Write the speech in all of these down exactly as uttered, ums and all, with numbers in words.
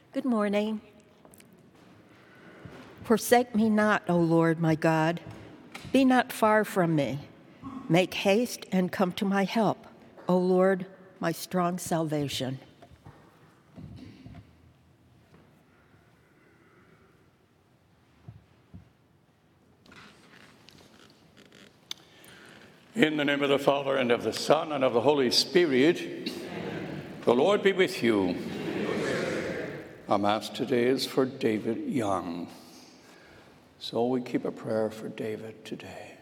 Good morning. Forsake me not, O Lord my God. Be not far from me. Make haste and come to my help, O Lord, my strong salvation. In the name of the Father, and of the Son, and of the Holy Spirit, amen. The Lord be with you. Our Mass today is for David Young. So we keep a prayer for David today.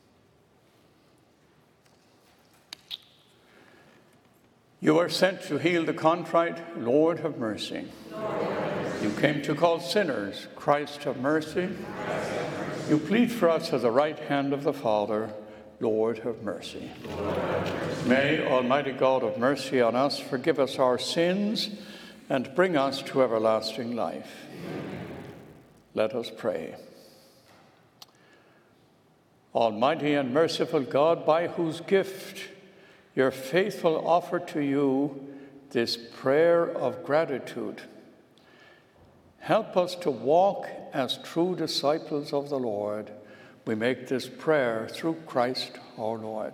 You are sent to heal the contrite. Lord, have mercy. Lord, have mercy. You came to call sinners. Christ, have mercy. Christ, have mercy. You plead for us at the right hand of the Father. Lord, have mercy. Lord, have mercy. May Almighty God have mercy on us, forgive us our sins, and bring us to everlasting life. Amen. Let us pray. Almighty and merciful God, by whose gift your faithful offer to you this prayer of gratitude, help us to walk as true disciples of the Lord. We make this prayer through Christ our Lord.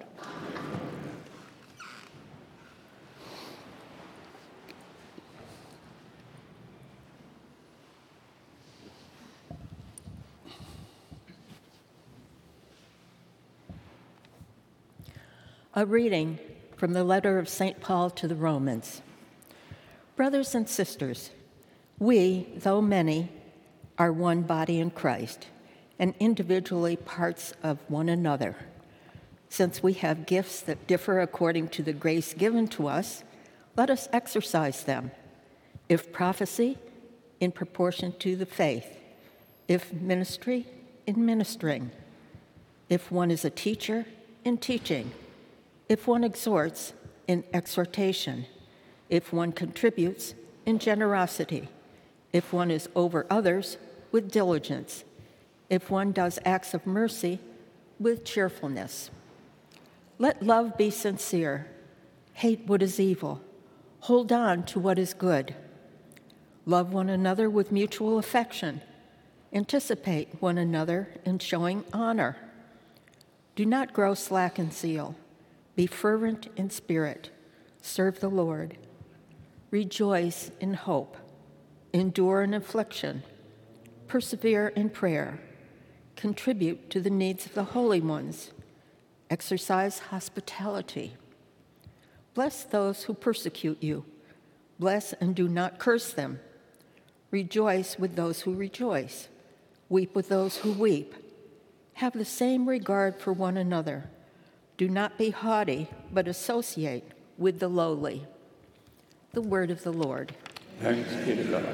A reading from the letter of Saint Paul to the Romans. Brothers and sisters, we, though many, are one body in Christ, and individually parts of one another. Since we have gifts that differ according to the grace given to us, let us exercise them. If prophecy, in proportion to the faith. If ministry, in ministering. If one is a teacher, in teaching. If one exhorts, in exhortation. If one contributes, in generosity. If one is over others, with diligence. If one does acts of mercy, with cheerfulness. Let love be sincere. Hate what is evil. Hold on to what is good. Love one another with mutual affection. Anticipate one another in showing honor. Do not grow slack in zeal. Be fervent in spirit. Serve the Lord. Rejoice in hope. Endure in affliction. Persevere in prayer. Contribute to the needs of the holy ones. Exercise hospitality. Bless those who persecute you. Bless and do not curse them. Rejoice with those who rejoice. Weep with those who weep. Have the same regard for one another. Do not be haughty, but associate with the lowly. The word of the Lord. Thanks be to God.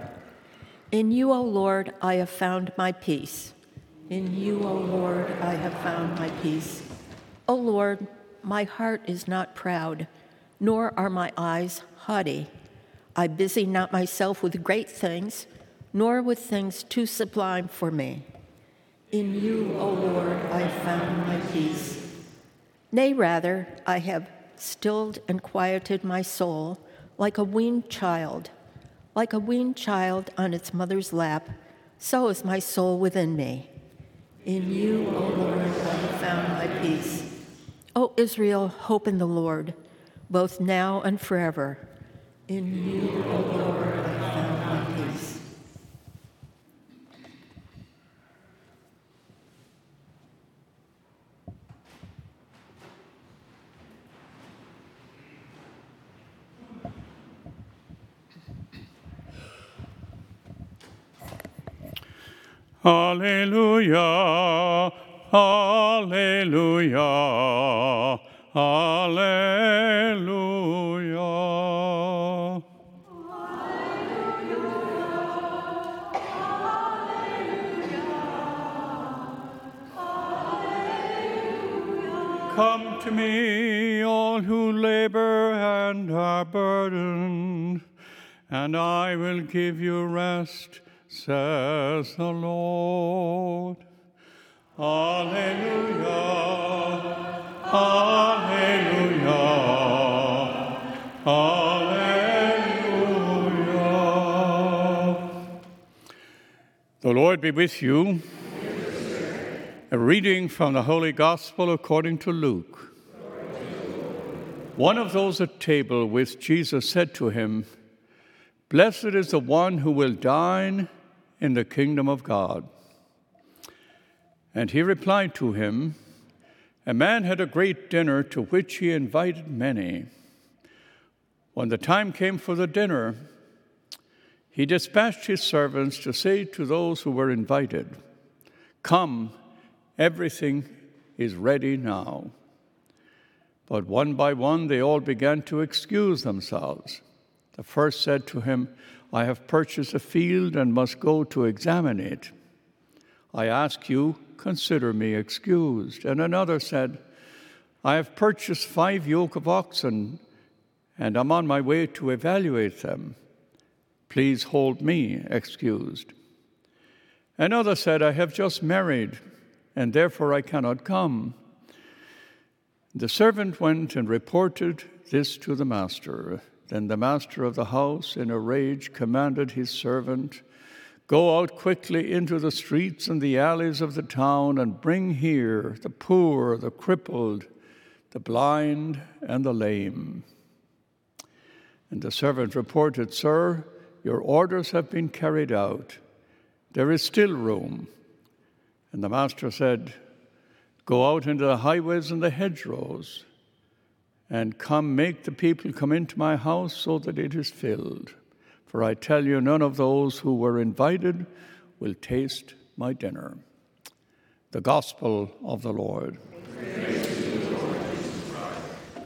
In you, O Lord, I have found my peace. In you, O Lord, I have found my peace. O Lord, my heart is not proud, nor are my eyes haughty. I busy not myself with great things, nor with things too sublime for me. In you, O Lord, I have found my peace. Nay, rather, I have stilled and quieted my soul like a weaned child. Like a weaned child on its mother's lap, so is my soul within me. In you, O Lord, I have found my peace. O Israel, hope in the Lord, both now and forever. In you, O Lord, I have found my peace. Alleluia, alleluia, alleluia. Come to me, all who labor and are burdened, and I will give you rest, says the Lord. Alleluia, alleluia, alleluia. The Lord be with you. A reading from the Holy Gospel according to Luke. One of those at table with Jesus said to him, "Blessed is the one who will dine in the kingdom of God." And he replied to him, "A man had a great dinner to which he invited many. When the time came for the dinner, he dispatched his servants to say to those who were invited, 'Come, everything is ready now.' But one by one they all began to excuse themselves. The first said to him, 'I have purchased a field and must go to examine it. I ask you, consider me excused.' And another said, 'I have purchased five yoke of oxen and am on my way to evaluate them. Please hold me excused.' Another said, 'I have just married, and therefore I cannot come.' The servant went and reported this to the master. Then the master of the house, in a rage, commanded his servant, 'Go out quickly into the streets and the alleys of the town and bring here the poor, the crippled, the blind, and the lame.' And the servant reported, 'Sir, your orders have been carried out. There is still room.' And the master said, 'Go out into the highways and the hedgerows, and come make the people come into my house so that it is filled. For I tell you, none of those who were invited will taste my dinner.'" The Gospel of the Lord. Praise to you, Lord Jesus Christ.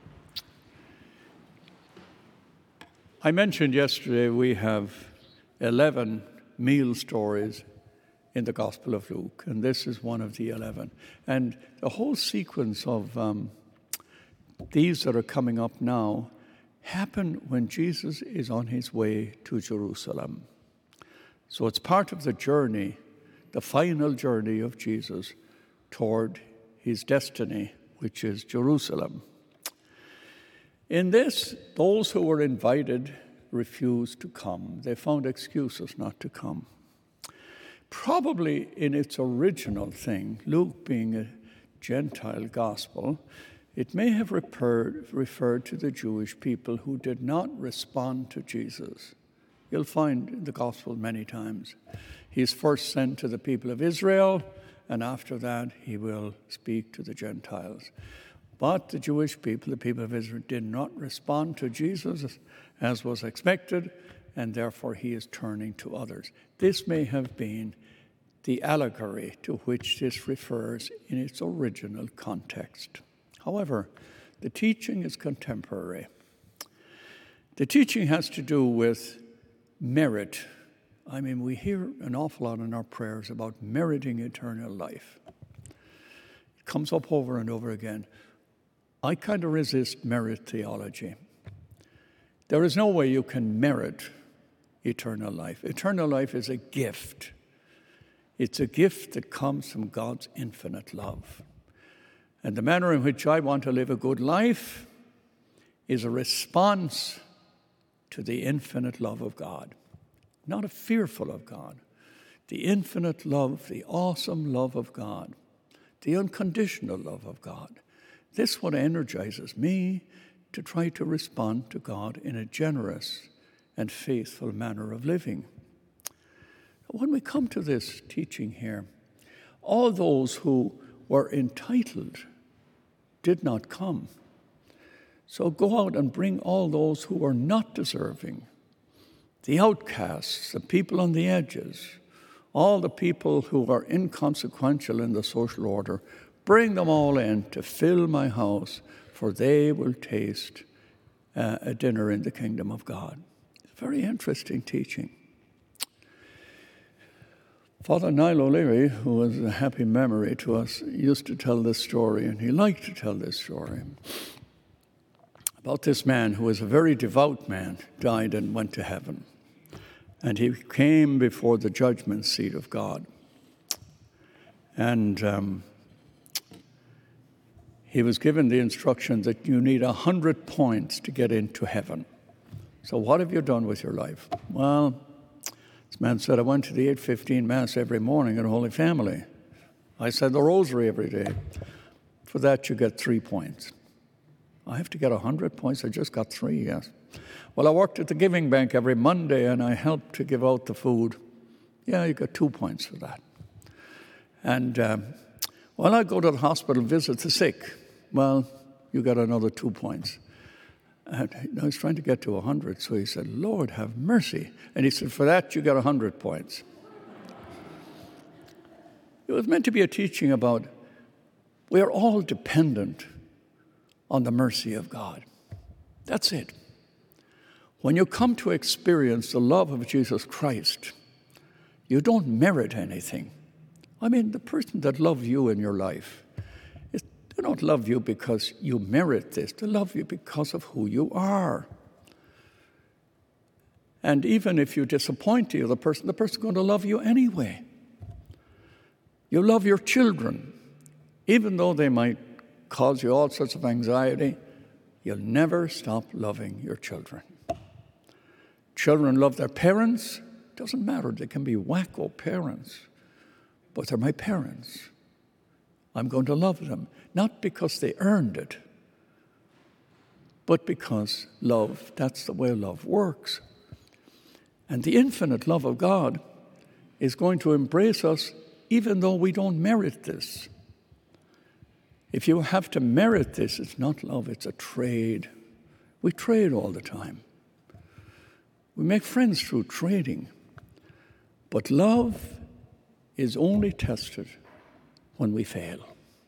I mentioned yesterday we have eleven meal stories in the Gospel of Luke, and this is one of the eleven. And the whole sequence of um, these that are coming up now happen when Jesus is on his way to Jerusalem. So it's part of the journey, the final journey of Jesus toward his destiny, which is Jerusalem. In this, those who were invited refused to come. They found excuses not to come. Probably in its original thing, Luke being a Gentile gospel, it may have referred, referred to the Jewish people who did not respond to Jesus. You'll find in the gospel many times. He's first sent to the people of Israel, and after that he will speak to the Gentiles. But the Jewish people, the people of Israel, did not respond to Jesus as was expected, and therefore he is turning to others. This may have been the allegory to which this refers in its original context. However, the teaching is contemporary. The teaching has to do with merit. I mean, we hear an awful lot in our prayers about meriting eternal life. It comes up over and over again. I kind of resist merit theology. There is no way you can merit eternal life. Eternal life is a gift. It's a gift that comes from God's infinite love. And the manner in which I want to live a good life is a response to the infinite love of God. Not a fearful of God. The infinite love, the awesome love of God, the unconditional love of God. This is what energizes me to try to respond to God in a generous and faithful manner of living. When we come to this teaching here, all those who were entitled did not come. So go out and bring all those who are not deserving, the outcasts, the people on the edges, all the people who are inconsequential in the social order. Bring them all in to fill my house, for they will taste uh, a dinner in the kingdom of God. Very interesting teaching. Father Niall O'Leary, who was a happy memory to us, used to tell this story, and he liked to tell this story, about this man who was a very devout man, died and went to heaven. And he came before the judgment seat of God. And um, he was given the instruction that you need a hundred points to get into heaven. So what have you done with your life? Well, This man said, I went to the eight fifteen Mass every morning at Holy Family. I said the Rosary every day. For that, you get three points. I have to get one hundred points. I just got three, yes. Well, I worked at the Giving Bank every Monday, and I helped to give out the food. Yeah, you got two points for that. And um, well, I go to the hospital, visit the sick. Well, you got another two points. And I was trying to get to one hundred, so he said, Lord, have mercy. And he said, for that, you got one hundred points. It was meant to be a teaching about we are all dependent on the mercy of God. That's it. When you come to experience the love of Jesus Christ, you don't merit anything. I mean, the person that loves you in your life, is, they don't love you because you merit this. They love you because of who you are. And even if you disappoint the other person, the person's going to love you anyway. You love your children, even though they might cause you all sorts of anxiety, you'll never stop loving your children. Children love their parents. Doesn't matter. They can be wacko parents, but they're my parents. I'm going to love them, not because they earned it, but because love, that's the way love works. And the infinite love of God is going to embrace us even though we don't merit this. If you have to merit this, it's not love, it's a trade. We trade all the time. We make friends through trading. But love is only tested when we fail.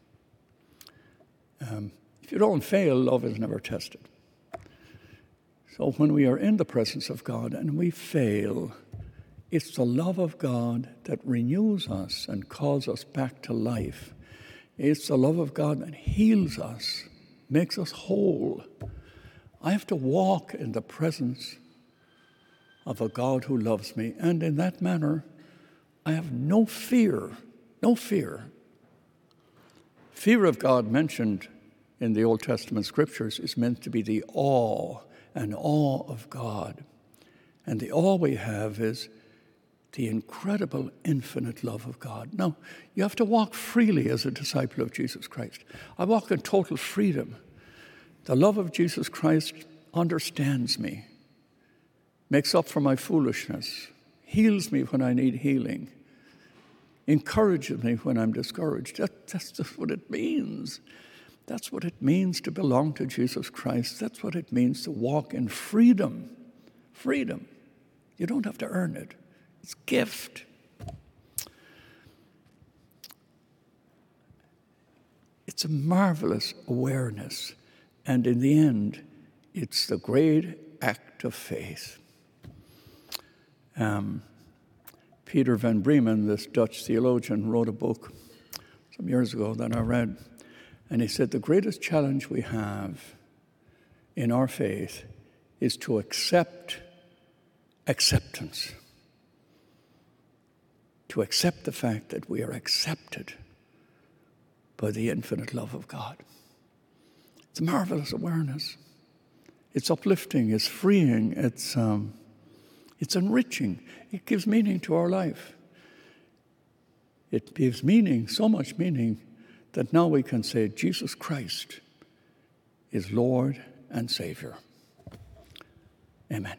Um, if you don't fail, love is never tested. So when we are in the presence of God and we fail, it's the love of God that renews us and calls us back to life. It's the love of God that heals us, makes us whole. I have to walk in the presence of a God who loves me, and in that manner, I have no fear, no fear. Fear of God mentioned in the Old Testament scriptures is meant to be the awe and awe of God. And the awe we have is the incredible, infinite love of God. Now, you have to walk freely as a disciple of Jesus Christ. I walk in total freedom. The love of Jesus Christ understands me, makes up for my foolishness, heals me when I need healing, encourages me when I'm discouraged. That, that's just what it means. That's what it means to belong to Jesus Christ. That's what it means to walk in freedom. Freedom. You don't have to earn it. It's a gift. It's a marvelous awareness. And in the end, it's the great act of faith. Um, Peter van Bremen, this Dutch theologian, wrote a book some years ago that I read. And he said, the greatest challenge we have in our faith is to accept acceptance. To accept the fact that we are accepted by the infinite love of God. It's a marvelous awareness. It's uplifting, it's freeing, it's, um, it's enriching. It gives meaning to our life. It gives meaning, so much meaning, that now we can say Jesus Christ is Lord and Savior. Amen.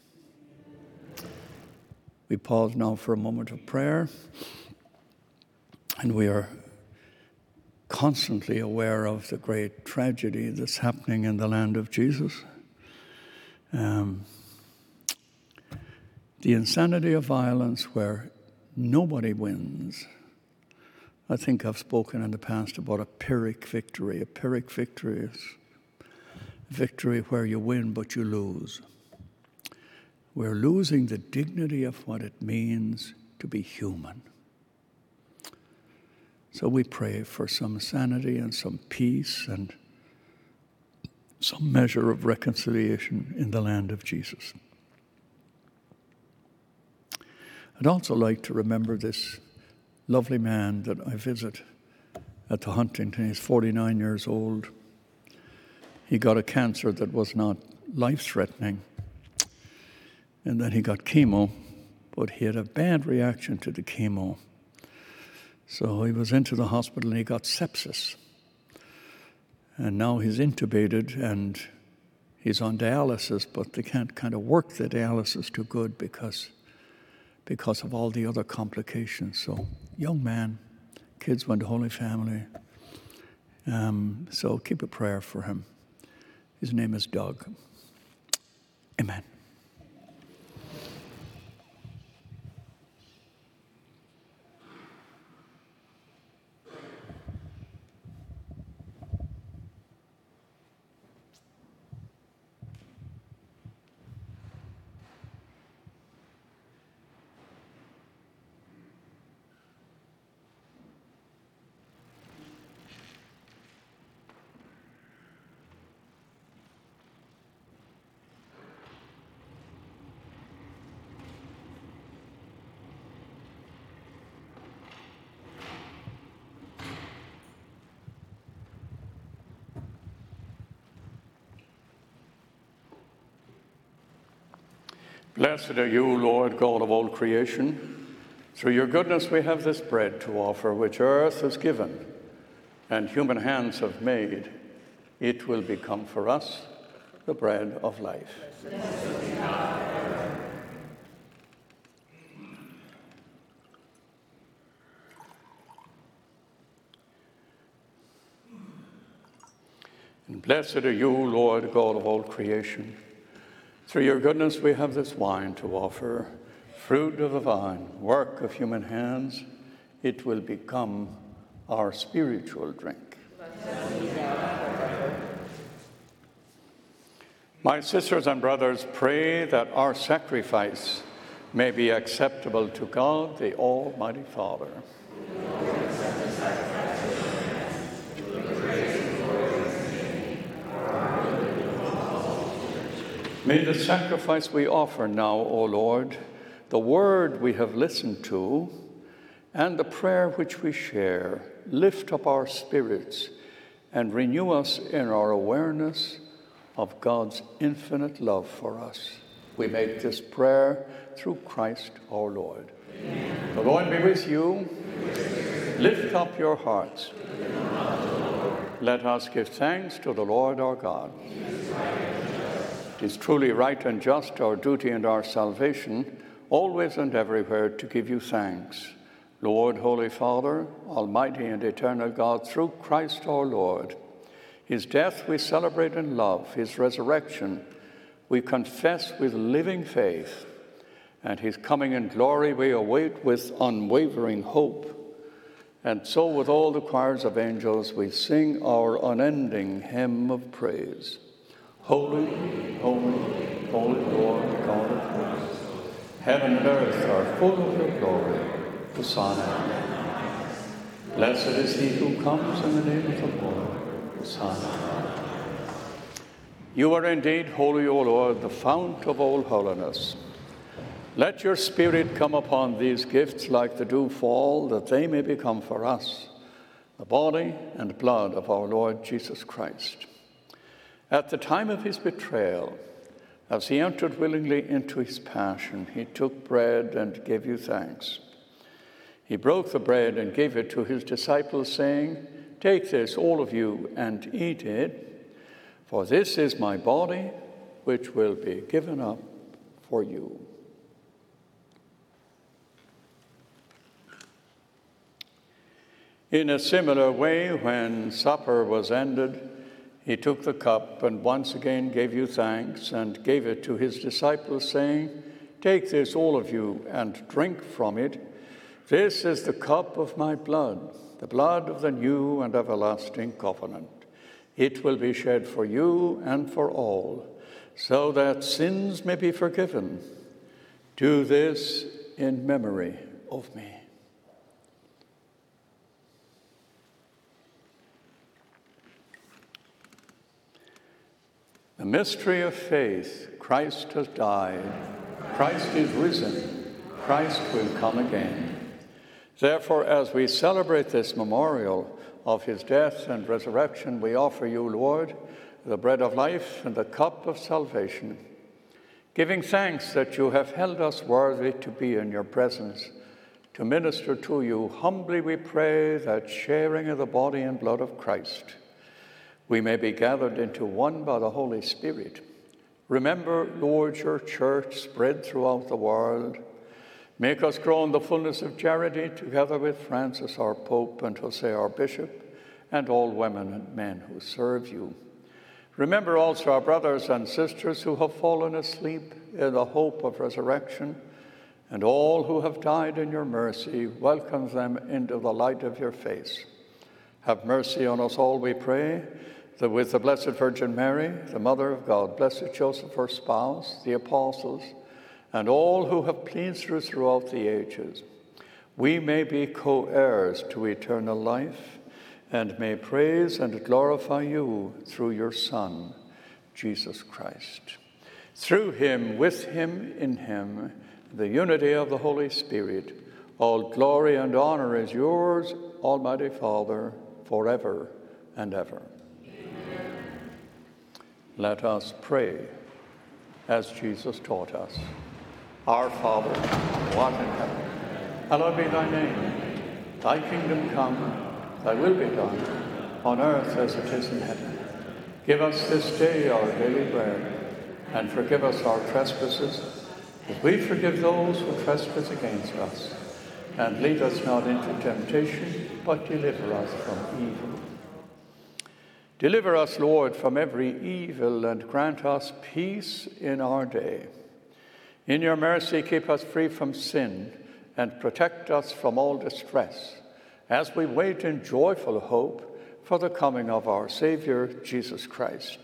We pause now for a moment of prayer, and we are constantly aware of the great tragedy that's happening in the land of Jesus. Um, the insanity of violence where nobody wins. I think I've spoken in the past about a Pyrrhic victory. A Pyrrhic victory is a victory where you win but you lose. We're losing the dignity of what it means to be human. So we pray for some sanity and some peace and some measure of reconciliation in the land of Jesus. I'd also like to remember this lovely man that I visit at the Huntington. He's forty-nine years old. He got a cancer that was not life-threatening. And then he got chemo, but he had a bad reaction to the chemo. So he was into the hospital and he got sepsis. And now he's intubated and he's on dialysis, but they can't kind of work the dialysis too good because, because of all the other complications. So, young man, kids went to Holy Family. Um, so keep a prayer for him. His name is Doug. Amen. Blessed are you, Lord God of all creation. Through your goodness we have this bread to offer, which earth has given and human hands have made. It will become for us the bread of life. And blessed are you, Lord God of all creation. Through your goodness we have this wine to offer, fruit of the vine, work of human hands. It will become our spiritual drink. My sisters and brothers, pray that our sacrifice may be acceptable to God, the Almighty Father. May the sacrifice we offer now, O Lord, the word we have listened to, and the prayer which we share, lift up our spirits and renew us in our awareness of God's infinite love for us. We make this prayer through Christ our Lord. Amen. The Lord be with you. Lift up your hearts. Let us give thanks to the Lord our God. It is truly right and just, our duty and our salvation, always and everywhere to give you thanks. Lord, Holy Father, Almighty and eternal God, through Christ our Lord. His death we celebrate in love, his resurrection we confess with living faith, and his coming in glory we await with unwavering hope. And so with all the choirs of angels we sing our unending hymn of praise. Holy, holy, holy Lord, God of hosts, heaven and earth are full of your glory. Hosanna. Blessed is he who comes in the name of the Lord. Hosanna. You are indeed holy, O Lord, the fount of all holiness. Let your Spirit come upon these gifts like the dew fall, that they may become for us the body and blood of our Lord Jesus Christ. At the time of his betrayal, as he entered willingly into his passion, he took bread and gave you thanks. He broke the bread and gave it to his disciples, saying, "Take this, all of you, and eat it, for this is my body, which will be given up for you." In a similar way, when supper was ended, he took the cup and once again gave you thanks and gave it to his disciples, saying, "Take this, all of you, and drink from it. This is the cup of my blood, the blood of the new and everlasting covenant. It will be shed for you and for all, so that sins may be forgiven. Do this in memory of me." The mystery of faith. Christ has died. Christ is risen. Christ will come again. Therefore, as we celebrate this memorial of his death and resurrection, we offer you, Lord, the bread of life and the cup of salvation. giving thanks that you have held us worthy to be in your presence, to minister to you, humbly we pray that sharing of the body and blood of Christ, we may be gathered into one by the Holy Spirit. Remember, Lord, your church spread throughout the world. Make us grow in the fullness of charity, together with Francis, our Pope, and Jose, our Bishop, and all women and men who serve you. Remember also our brothers and sisters who have fallen asleep in the hope of resurrection, and all who have died in your mercy. Welcome them into the light of your face. Have mercy on us all, we pray, that with the Blessed Virgin Mary, the Mother of God, Blessed Joseph, her spouse, the apostles, and all who have pleased her throughout the ages, we may be co-heirs to eternal life, and may praise and glorify you through your Son, Jesus Christ. Through him, with him, in him, the unity of the Holy Spirit, all glory and honor is yours, Almighty Father, forever and ever. Amen. Let us pray as Jesus taught us. Our Father, who art in heaven, hallowed be thy name. Thy kingdom come, thy will be done, on earth as it is in heaven. Give us this day our daily bread, and forgive us our trespasses, as we forgive those who trespass against us. And lead us not into temptation, but deliver us from evil. Deliver us, Lord, from every evil, and grant us peace in our day. In your mercy, keep us free from sin, and protect us from all distress, as we wait in joyful hope for the coming of our Savior, Jesus Christ.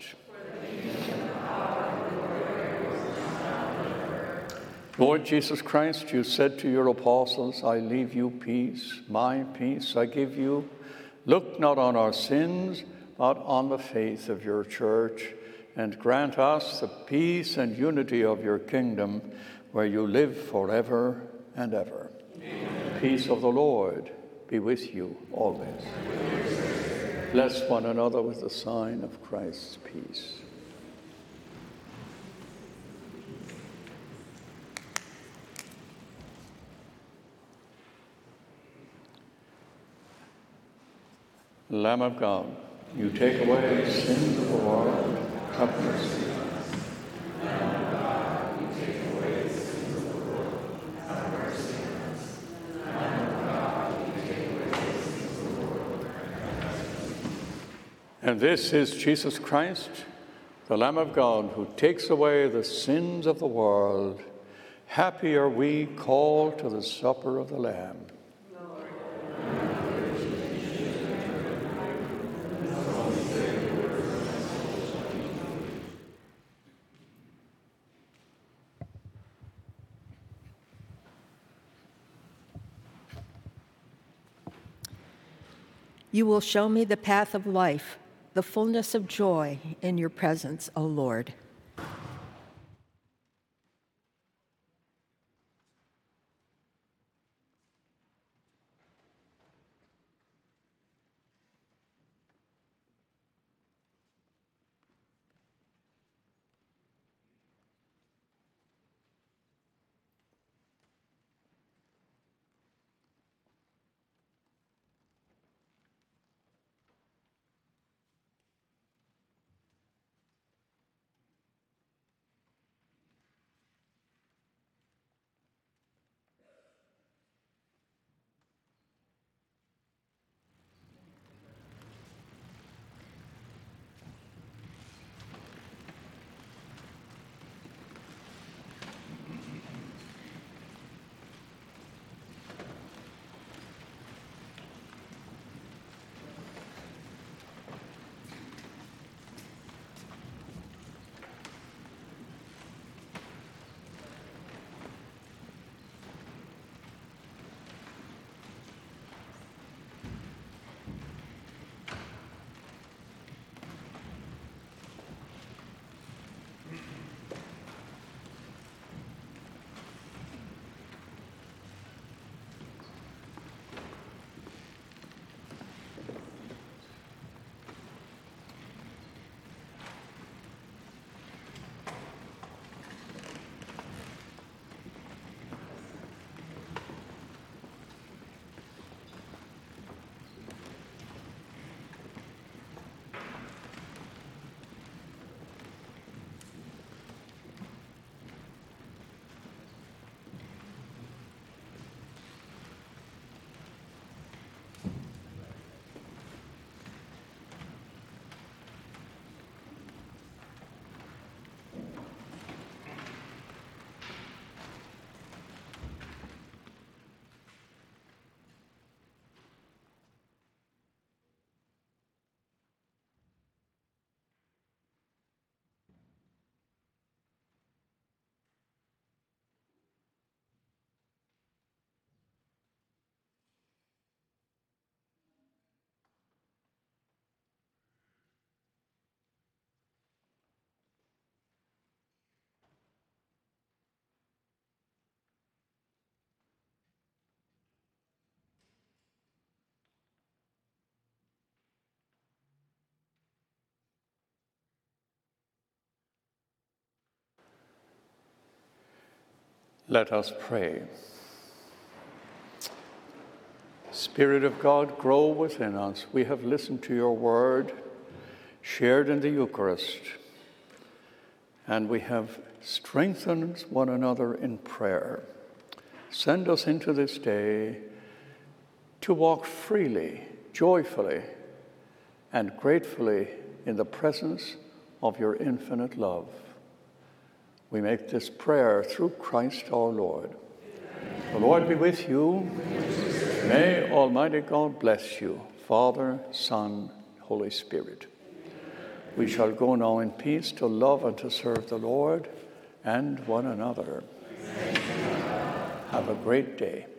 Lord Jesus Christ, you said to your apostles, I leave you peace, my peace I give you. Look not on our sins, but on the faith of your church, and grant us the peace and unity of your kingdom, where you live forever and ever. Amen. The peace of the Lord be with you always. Bless one another with the sign of Christ's peace. Lamb of God, you take away the sins of the world, have mercy. And this is Jesus Christ, the Lamb of God, who takes away the sins of the world. Happy are we called to the supper of the Lamb. You will show me the path of life, the fullness of joy in your presence, O Lord. Let us pray. Spirit of God, grow within us. We have listened to your word, shared in the Eucharist, and we have strengthened one another in prayer. Send us into this day to walk freely, joyfully, and gratefully in the presence of your infinite love. We make this prayer through Christ our Lord. Amen. The Lord be with you. May Almighty God bless you, Father, Son, Holy Spirit. We shall go now in peace to love and to serve the Lord and one another. Have a great day.